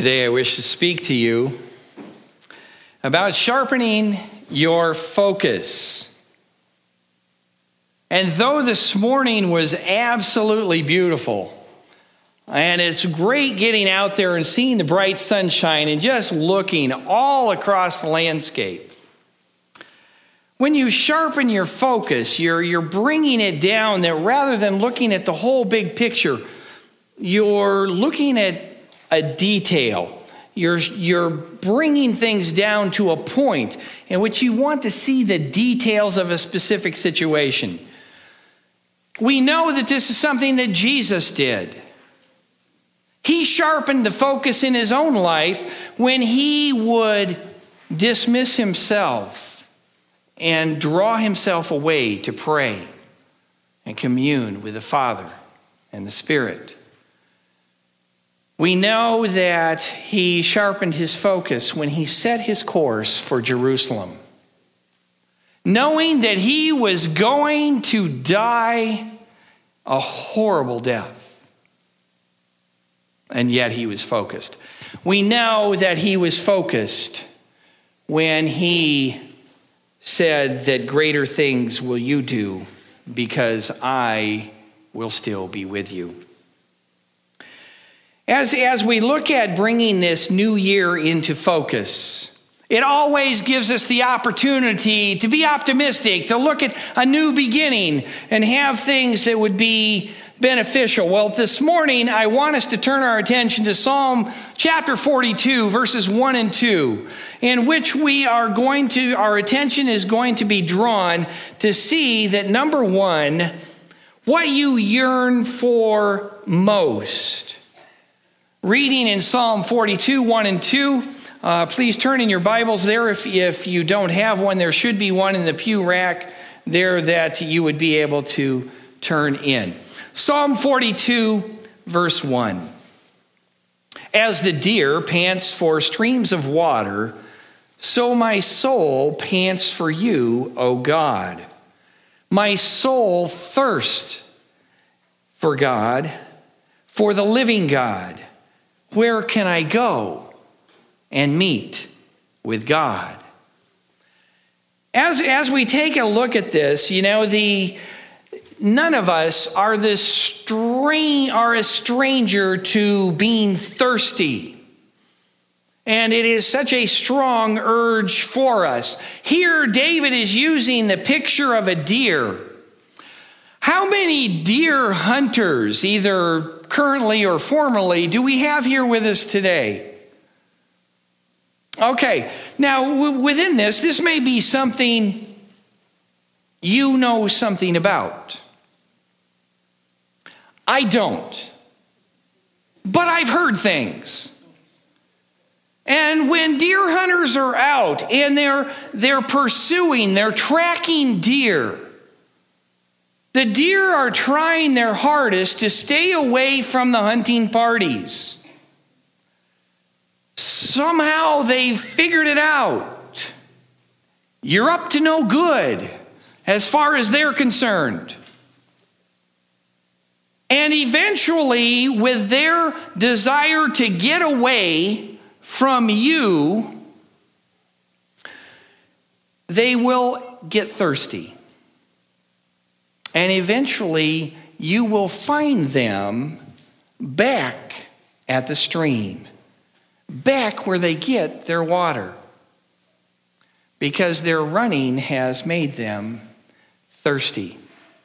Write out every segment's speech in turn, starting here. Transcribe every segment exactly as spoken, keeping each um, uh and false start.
Today I wish to speak to you about sharpening your focus. And though this morning was absolutely beautiful, and it's great getting out there and seeing the bright sunshine and just looking all across the landscape, when you sharpen your focus, you're, you're bringing it down that rather than looking at the whole big picture, you're looking at a detail. You're, you're bringing things down to a point in which you want to see the details of a specific situation. We know that this is something that Jesus did. He sharpened the focus in his own life when he would dismiss himself and draw himself away to pray and commune with the Father and the Spirit. We know that he sharpened his focus when he set his course for Jerusalem, knowing that he was going to die a horrible death. And yet he was focused. We know that he was focused when he said that greater things will you do because I will still be with you. As, as we look at bringing this new year into focus, it always gives us the opportunity to be optimistic, to look at a new beginning and have things that would be beneficial. Well, this morning, I want us to turn our attention to Psalm chapter forty-two, verses one and two, in which we are going to, our attention is going to be drawn to see that, number one, what you yearn for most. Reading in Psalm forty-two, one and two, uh, please turn in your Bibles there. If, if you don't have one, there should be one in the pew rack there that you would be able to turn in. Psalm forty-two, verse one. As the deer pants for streams of water, so my soul pants for you, O God. My soul thirsts for God, for the living God. Where can I go and meet with God? As, as we take a look at this, you know, the none of us are this strange are a stranger to being thirsty. And it is such a strong urge for us. Here, David is using the picture of a deer. How many deer hunters, either currently or formerly, do we have here with us today? Okay, now w- within this, this may be something you know something about. I don't. But I've heard things. And when deer hunters are out and they're they're pursuing, they're tracking deer, the deer are trying their hardest to stay away from the hunting parties. Somehow they've figured it out. You're up to no good as far as they're concerned. And eventually, with their desire to get away from you, they will get thirsty. And eventually, you will find them back at the stream, back where they get their water, because their running has made them thirsty.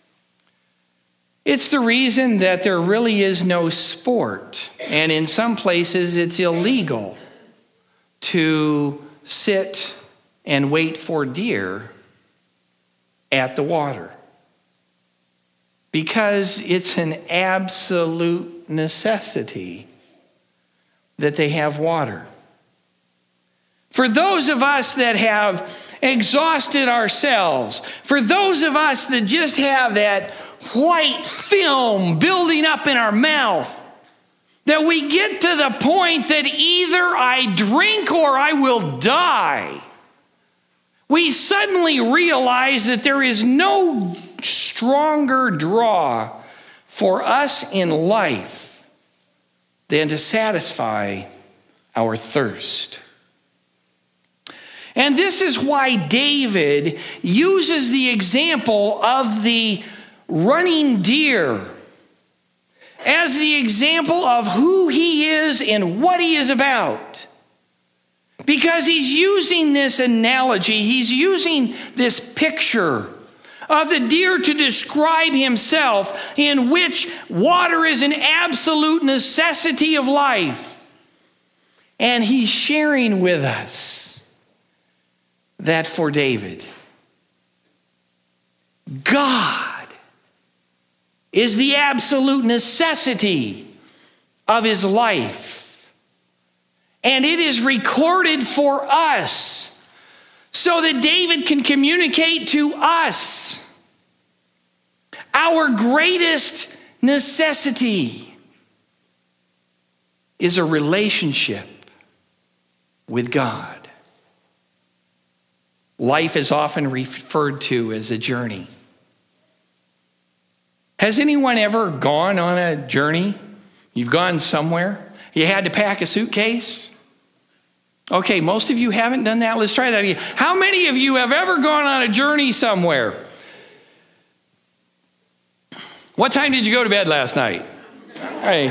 It's the reason that there really is no sport, and in some places it's illegal to sit and wait for deer at the water, because it's an absolute necessity that they have water. For those of us that have exhausted ourselves, for those of us that just have that white film building up in our mouth, that we get to the point that either I drink or I will die, we suddenly realize that there is no stronger draw for us in life than to satisfy our thirst. And this is why David uses the example of the running deer as the example of who he is and what he is about. Because he's using this analogy, he's using this picture of the deer to describe himself, in which water is an absolute necessity of life. And he's sharing with us that for David, God is the absolute necessity of his life. And it is recorded for us so that David can communicate to us our greatest necessity is a relationship with God. Life is often referred to as a journey. Has anyone ever gone on a journey? You've gone somewhere. You had to pack a suitcase. Okay, most of you haven't done that. Let's try that again. How many of you have ever gone on a journey somewhere? What time did you go to bed last night? Hey.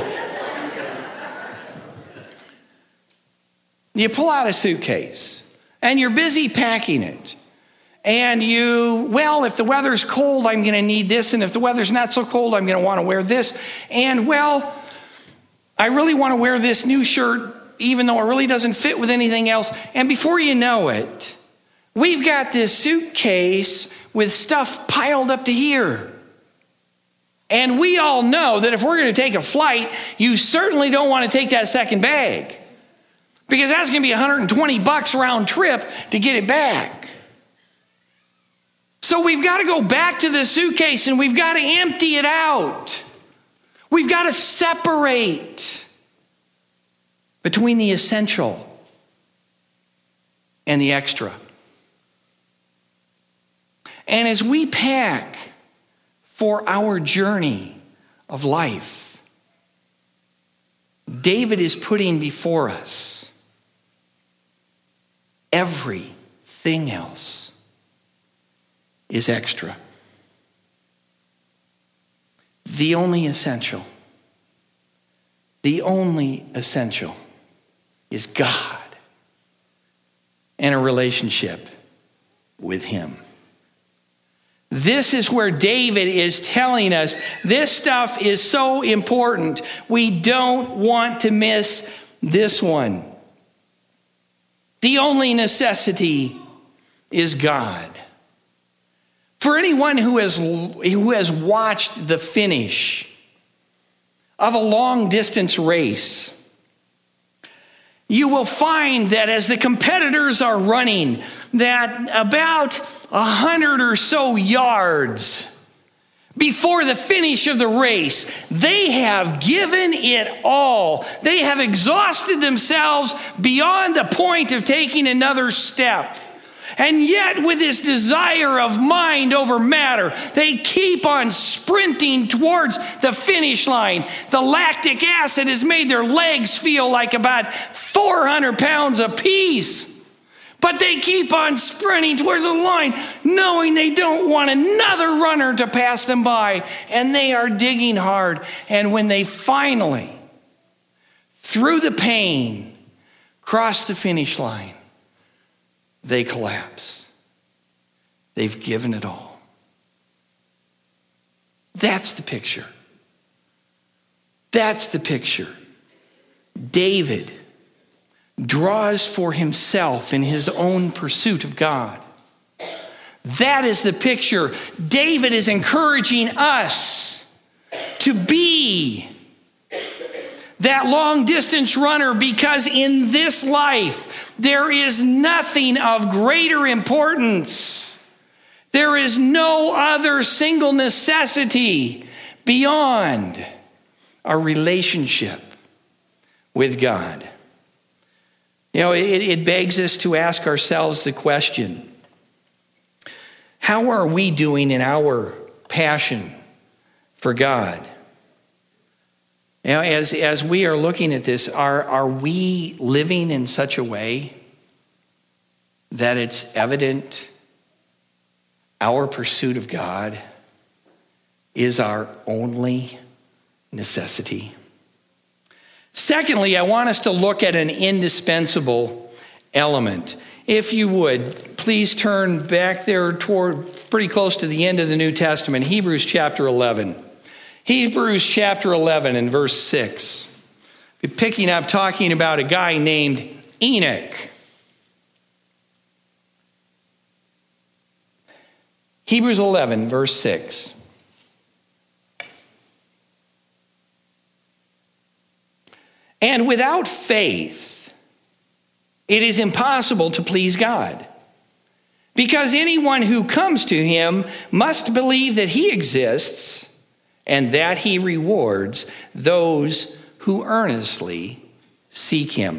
You pull out a suitcase and you're busy packing it. And you, well, if the weather's cold, I'm going to need this. And if the weather's not so cold, I'm going to want to wear this. And, well, I really want to wear this new shirt, even though it really doesn't fit with anything else. And before you know it, we've got this suitcase with stuff piled up to here. And we all know that if we're going to take a flight, you certainly don't want to take that second bag, because that's going to be one hundred twenty bucks round trip to get it back. So we've got to go back to the suitcase and we've got to empty it out. We've got to separate between the essential and the extra. And as we pack for our journey of life, David is putting before us everything else is extra. The only essential, the only essential is God and a relationship with him. This is where David is telling us this stuff is so important. We don't want to miss this one. The only necessity is God. For anyone who has, who has watched the finish of a long distance race, you will find that as the competitors are running, that about a hundred or so yards before the finish of the race, they have given it all. They have exhausted themselves beyond the point of taking another step. And yet, with this desire of mind over matter, they keep on sprinting towards the finish line. The lactic acid has made their legs feel like about four hundred pounds apiece. But they keep on sprinting towards the line, knowing they don't want another runner to pass them by. And they are digging hard. And when they finally, through the pain, cross the finish line, they collapse. They've given it all. That's the picture. That's the picture. David draws for himself in his own pursuit of God. That is the picture. David is encouraging us to be that long distance runner, because in this life, there is nothing of greater importance. There is no other single necessity beyond our relationship with God. You know, it, it begs us to ask ourselves the question, how are we doing in our passion for God? You know, as, as we are looking at this, are, are we living in such a way that it's evident our pursuit of God is our only necessity? Secondly, I want us to look at an indispensable element. If you would, please turn back there toward pretty close to the end of the New Testament, Hebrews chapter eleven. Hebrews chapter eleven and verse six. We're picking up talking about a guy named Enoch. Hebrews eleven, verse six. And without faith, it is impossible to please God, because anyone who comes to him must believe that he exists and that he rewards those who earnestly seek him.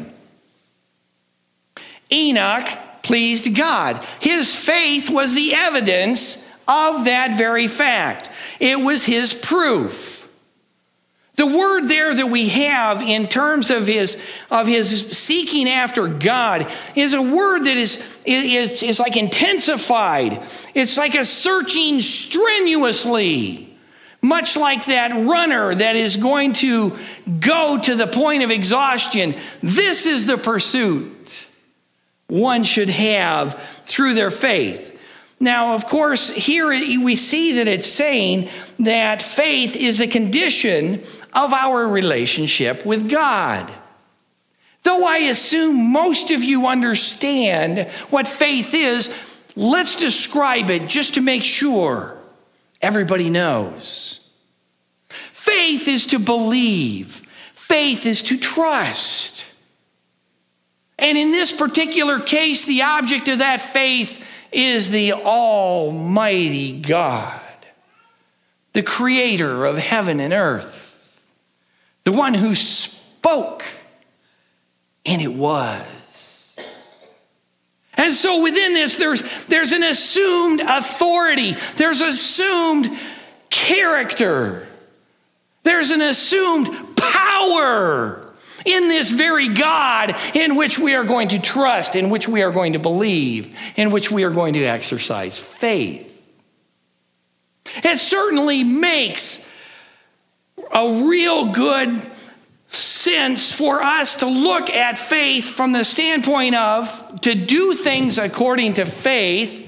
Enoch pleased God. His faith was the evidence of that very fact. It was his proof. The word there that we have in terms of his, of his seeking after God is a word that is, is, is like intensified. It's like a searching strenuously. Much like that runner that is going to go to the point of exhaustion. This is the pursuit one should have through their faith. Now, of course, here we see that it's saying that faith is a condition of our relationship with God. Though I assume most of you understand what faith is, let's describe it just to make sure everybody knows. Faith is to believe. Faith is to trust. And in this particular case, the object of that faith is the Almighty God, the creator of heaven and earth, the one who spoke, and it was. And so within this, there's, there's an assumed authority. There's assumed character. There's an assumed power in this very God in which we are going to trust, in which we are going to believe, in which we are going to exercise faith. It certainly makes a real good sense for us to look at faith from the standpoint of to do things according to faith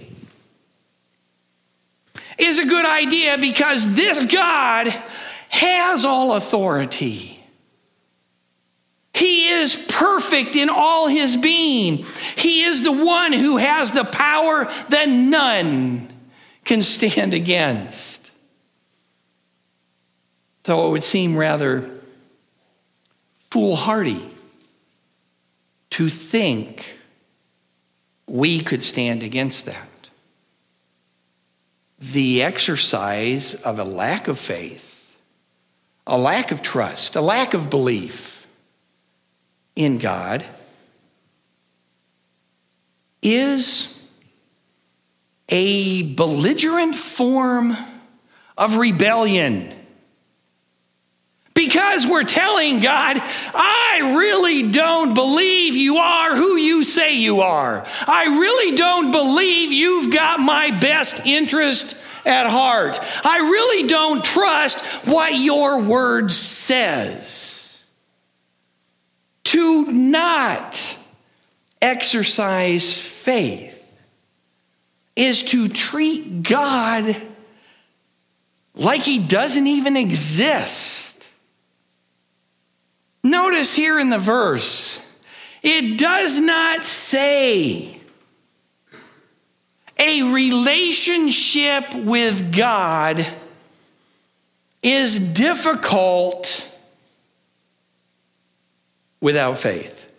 is a good idea, because this God has all authority. He is perfect in all his being. He is the one who has the power that none can stand against. So it would seem rather foolhardy to think we could stand against that. The exercise of a lack of faith, a lack of trust, a lack of belief in God is a belligerent form of rebellion. Because we're telling God, I really don't believe you are who you say you are. I really don't believe you've got my best interest at heart. I really don't trust what your word says. To not exercise faith is to treat God like he doesn't even exist. Notice here in the verse, it does not say a relationship with God is difficult without faith.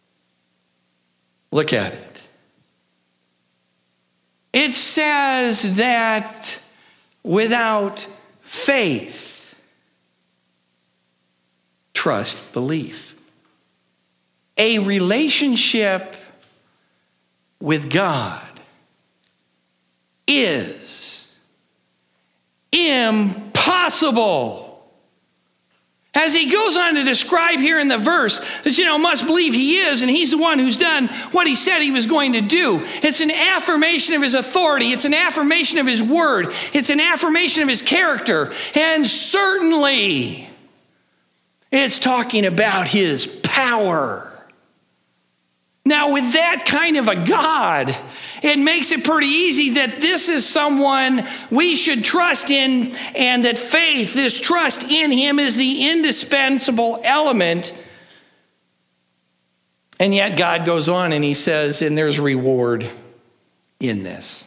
Look at it. It says that without faith, trust, belief. A relationship with God is impossible. As he goes on to describe here in the verse that, you know, must believe he is, and he's the one who's done what he said he was going to do. It's an affirmation of his authority. It's an affirmation of his word. It's an affirmation of his character. And certainly, it's talking about his power. Now, with that kind of a God, it makes it pretty easy that this is someone we should trust in, and that faith, this trust in him, is the indispensable element. And yet God goes on and he says, and there's reward in this.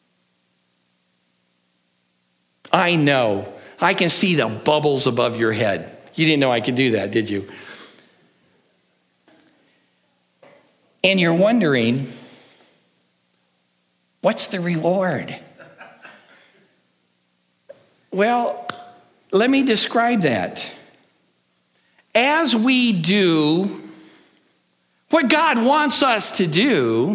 I know. I can see the bubbles above your head. You didn't know I could do that, did you? And you're wondering, what's the reward? Well, let me describe that. As we do what God wants us to do,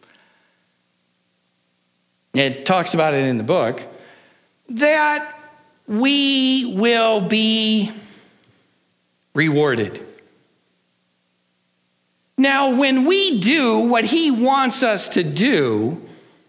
it talks about it in the book, that we will be rewarded. Now, when we do what he wants us to do,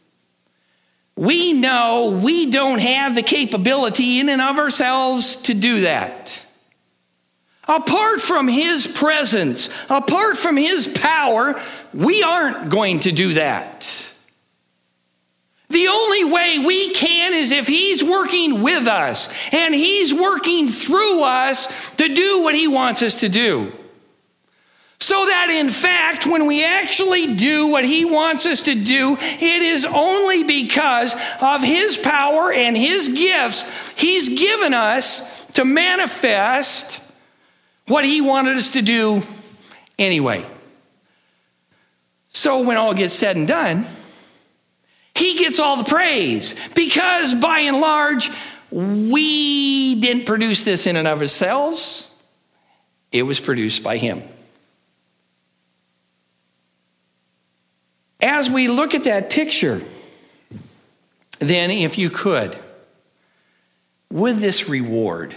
we know we don't have the capability in and of ourselves to do that. Apart from his presence, apart from his power, we aren't going to do that. The only way we can is if he's working with us and he's working through us to do what he wants us to do. So that in fact, when we actually do what he wants us to do, it is only because of his power and his gifts he's given us to manifest what he wanted us to do anyway. So when all gets said and done, he gets all the praise, because by and large, we didn't produce this in and of ourselves. It was produced by him. As we look at that picture, then if you could, with this reward,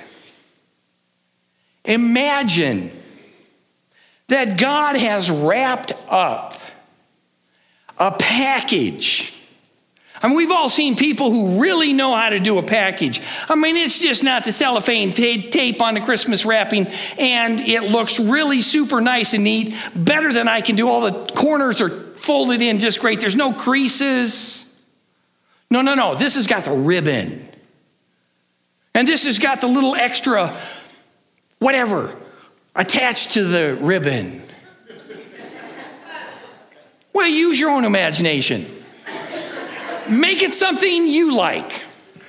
imagine that God has wrapped up a package. I mean, we've all seen people who really know how to do a package. I mean, it's just not the cellophane tape on the Christmas wrapping, and it looks really super nice and neat, better than I can do. All the corners are folded in just great. There's no creases. No, no, no. This has got the ribbon. And this has got the little extra whatever attached to the ribbon. Well, use your own imagination. Make it something you like.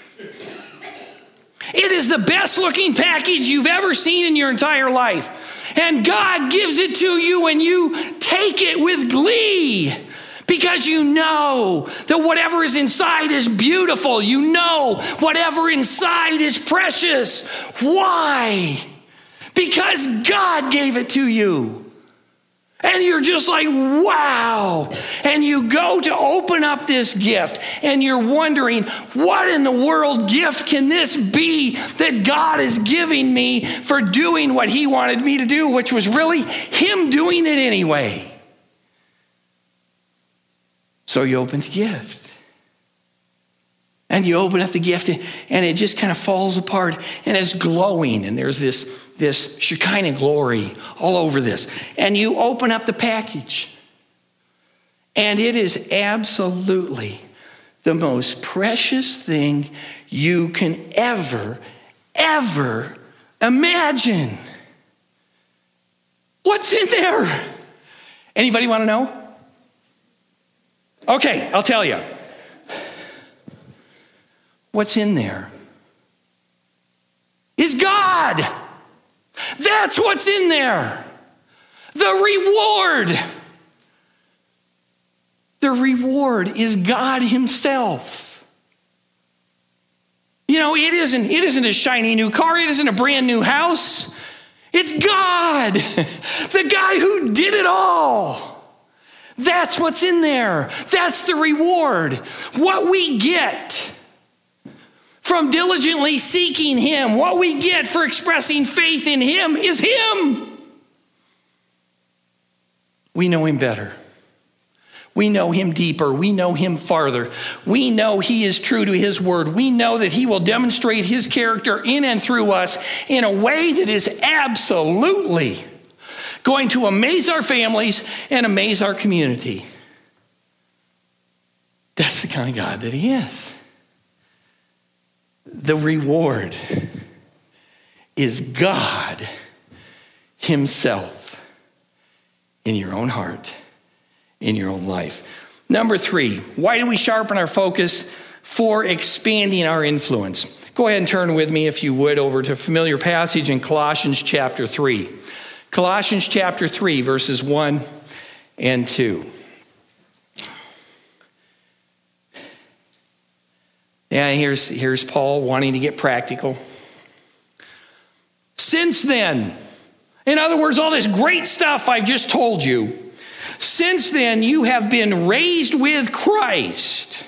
It is the best looking package you've ever seen in your entire life. And God gives it to you and you take it with glee, because you know that whatever is inside is beautiful. You know whatever inside is precious. Why? Because God gave it to you. And you're just like, wow. And you go to open up this gift and you're wondering, what in the world gift can this be that God is giving me for doing what he wanted me to do, which was really him doing it anyway. So you open the gift. And you open up the gift and it just kind of falls apart and it's glowing. And there's this, this Shekinah glory all over this. And you open up the package. And it is absolutely the most precious thing you can ever, ever imagine. What's in there? Anybody want to know? Okay, I'll tell you. What's in there is God. That's what's in there. The reward. The reward is God himself. You know, it isn't, it isn't a shiny new car. It isn't a brand new house. It's God, the guy who did it all. That's what's in there. That's the reward. What we get from diligently seeking him. What we get for expressing faith in him is him. We know him better. We know him deeper. We know him farther. We know he is true to his word. We know that he will demonstrate his character in and through us in a way that is absolutely going to amaze our families and amaze our community. That's the kind of God that he is. The reward is God himself in your own heart, in your own life. Number three, why do we sharpen our focus? For expanding our influence. Go ahead and turn with me, if you would, over to a familiar passage in Colossians chapter three. Colossians chapter three, verses one and two. Yeah, here's, here's Paul wanting to get practical. Since then, in other words, all this great stuff I've just told you, since then you have been raised with Christ.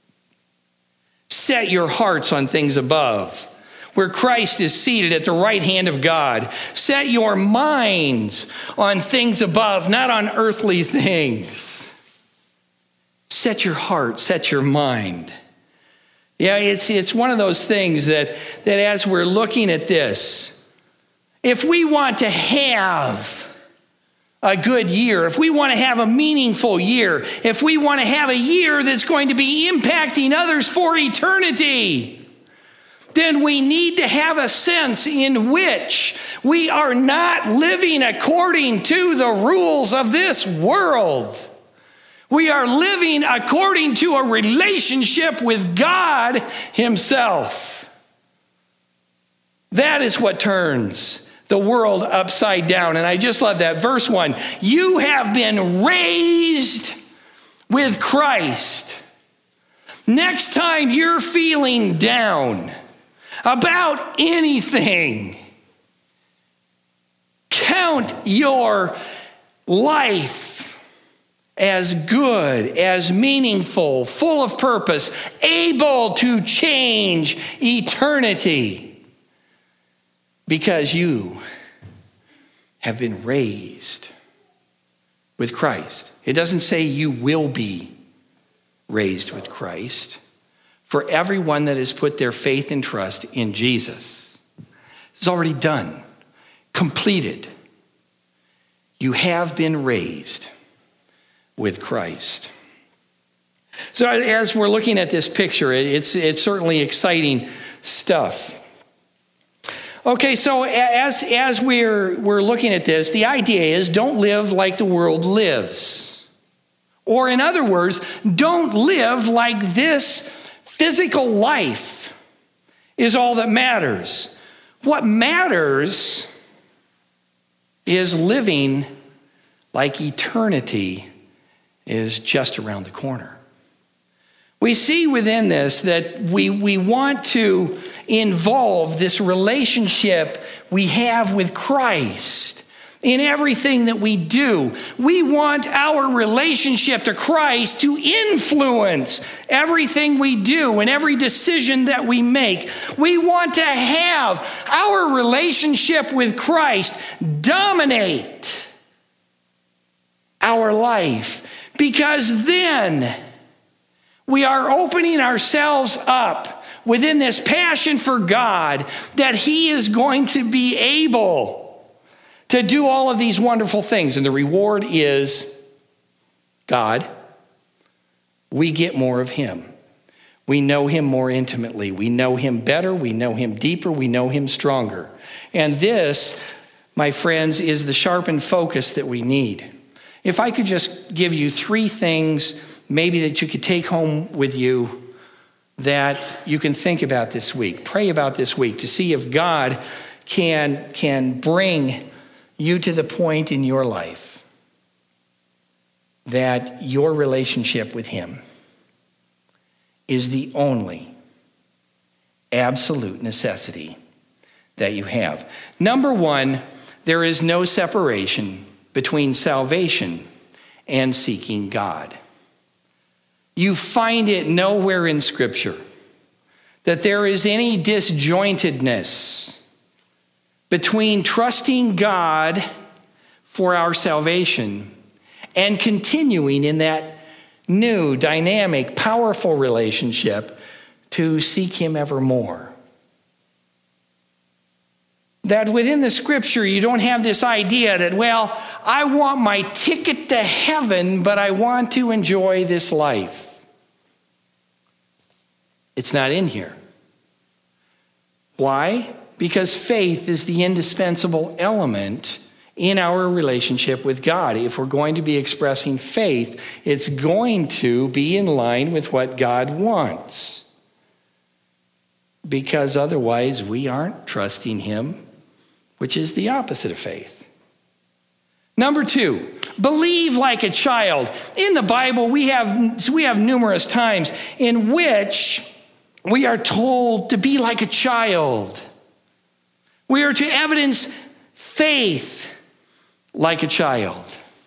Set your hearts on things above, where Christ is seated at the right hand of God. Set your minds on things above, not on earthly things. Set your heart, set your mind. Yeah, it's it's one of those things that, that as we're looking at this, if we want to have a good year, if we want to have a meaningful year, if we want to have a year that's going to be impacting others for eternity, then we need to have a sense in which we are not living according to the rules of this world. We are living according to a relationship with God himself. That is what turns the world upside down. And I just love that. Verse one, you have been raised with Christ. Next time you're feeling down about anything, count your life as good, as meaningful, full of purpose, able to change eternity. Because you have been raised with Christ. It doesn't say you will be raised with Christ. For everyone that has put their faith and trust in Jesus, it's already done, completed. You have been raised with Christ. So as we're looking at this picture, it's, it's certainly exciting stuff. Okay, so as, as we're, we're looking at this, the idea is don't live like the world lives. Or in other words, don't live like this physical life is all that matters. What matters is living like eternity is just around the corner. We see within this that we, we want to involve this relationship we have with Christ in everything that we do. We want our relationship to Christ to influence everything we do and every decision that we make. We want to have our relationship with Christ dominate our life, because then we are opening ourselves up within this passion for God that he is going to be able to do all of these wonderful things. And the reward is God. We get more of him. We know him more intimately. We know him better. We know him deeper. We know him stronger. And this, my friends, is the sharpened focus that we need. If I could just give you three things maybe that you could take home with you that you can think about this week. Pray about this week to see if God can, can bring you to the point in your life that your relationship with him is the only absolute necessity that you have. Number one, there is no separation between salvation and seeking God. You find it nowhere in Scripture that there is any disjointedness between trusting God for our salvation and continuing in that new, dynamic, powerful relationship to seek him evermore. That within the scripture, you don't have this idea that, well, I want my ticket to heaven, but I want to enjoy this life. It's not in here. Why? Because faith is the indispensable element in our relationship with God. If we're going to be expressing faith, it's going to be in line with what God wants. Because otherwise, we aren't trusting him, which is the opposite of faith. Number two, believe like a child. In the Bible, we have, we have numerous times in which we are told to be like a child. We are to evidence faith like a child.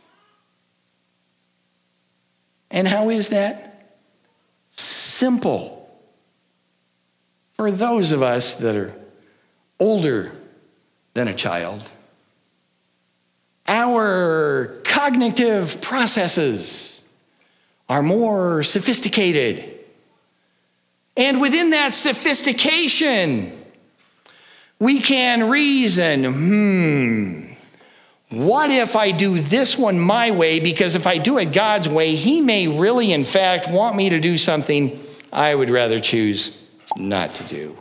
And how is that? Simple. For those of us that are older than a child, our cognitive processes are more sophisticated. And within that sophistication, we can reason, hmm, what if I do this one my way? Because if I do it God's way, he may really, in fact, want me to do something I would rather choose not to do.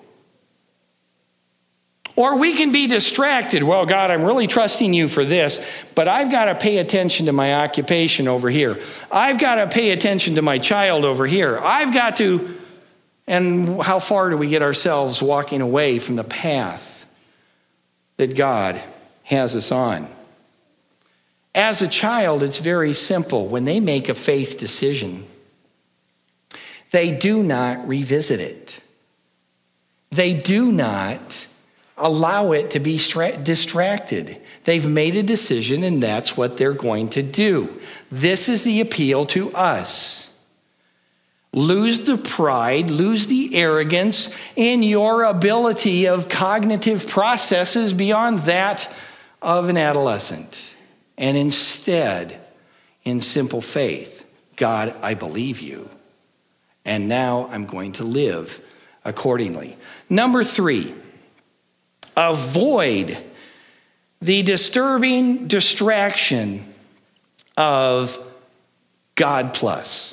Or we can be distracted. Well, God, I'm really trusting you for this, but I've got to pay attention to my occupation over here. I've got to pay attention to my child over here. I've got to, and how far do we get ourselves walking away from the path that God has us on? As a child, it's very simple. When they make a faith decision, they do not revisit it. They do not allow it to be distracted. They've made a decision, and that's what they're going to do. This is the appeal to us. Lose the pride, lose the arrogance in your ability of cognitive processes beyond that of an adolescent. And instead, in simple faith, God, I believe you. And now I'm going to live accordingly. Number three, avoid the disturbing distraction of God plus.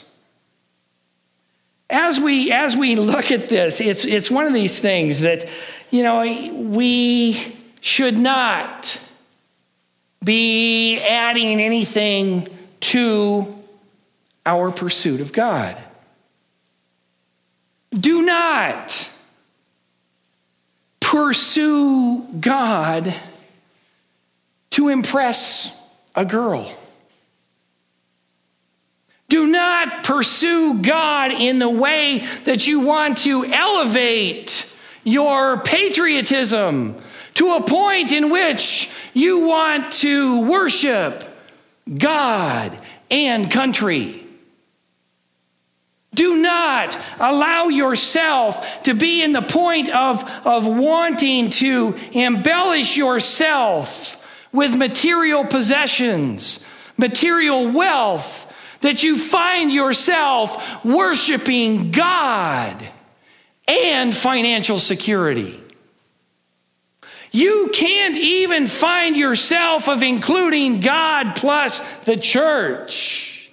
As we as we look at this, it's it's one of these things that, you know, we should not be adding anything to our pursuit of God. Do not pursue God to impress a girl. Do not pursue God in the way that you want to elevate your patriotism to a point in which you want to worship God and country. Do not allow yourself to be in the point of, of wanting to embellish yourself with material possessions, material wealth, that you find yourself worshiping God and financial security. You can't even find yourself of including God plus the church.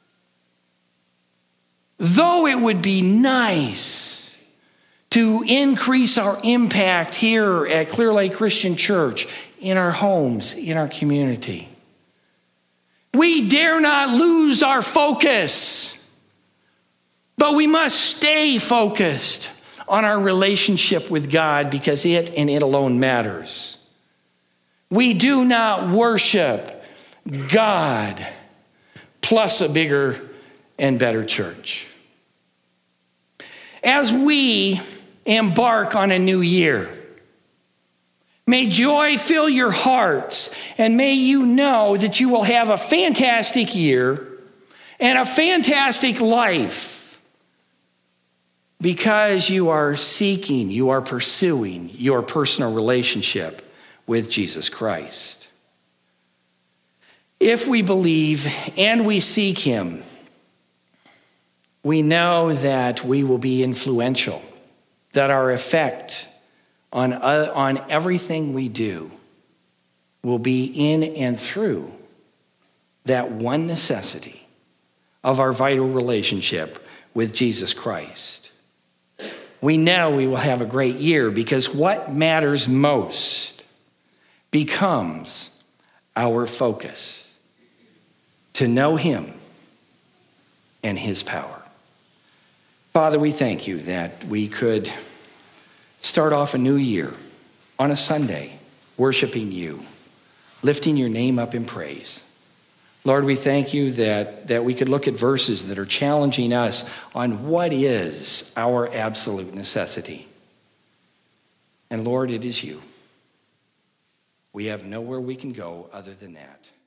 Though it would be nice to increase our impact here at Clear Lake Christian Church, in our homes, in our community, we dare not lose our focus, but we must stay focused on our relationship with God, because it and it alone matters. We do not worship God plus a bigger and better church. As we embark on a new year, may joy fill your hearts, and may you know that you will have a fantastic year and a fantastic life, because you are seeking, you are pursuing your personal relationship with Jesus Christ. If we believe and we seek him, we know that we will be influential, that our effect on, uh, on everything we do will be in and through that one necessity of our vital relationship with Jesus Christ. We know we will have a great year because what matters most becomes our focus: to know him and his power. Father, we thank you that we could start off a new year on a Sunday worshiping you, lifting your name up in praise. Lord, we thank you that, that we could look at verses that are challenging us on what is our absolute necessity. And Lord, it is you. We have nowhere we can go other than that.